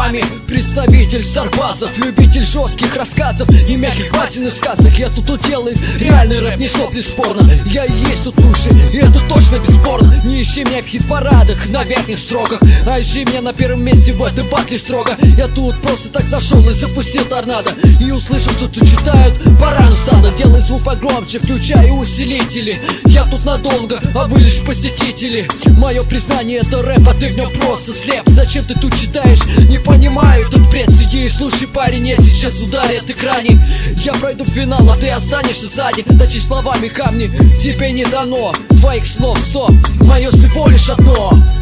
вами представитель сарбазов, любитель жестких рассказов и мягких басен и сказок. Я тут делает реальный рэп, не сопли спорно. Я и есть тут лучший, и это точно бесспорно. Не ищи меня в хит-парадах на верхних строках, а ищи меня на первом месте в этой батле строго. Я тут просто так зашел и запустил торнадо, и услышал, что тут читают барану стадо. Делай звук погромче, включай усилители. Я тут надолго, а вы лишь посетители. Мое признание — это рэп, а ты в нем просто слеп. Зачем ты тут читаешь? Не понимаю этот бред. Сиди и слушай, парень, я сейчас ударят экране. Я пройду в финал, а ты останешься сзади. Точи словами камни, тебе не дано. Твоих слов 100, мое всего лишь одно.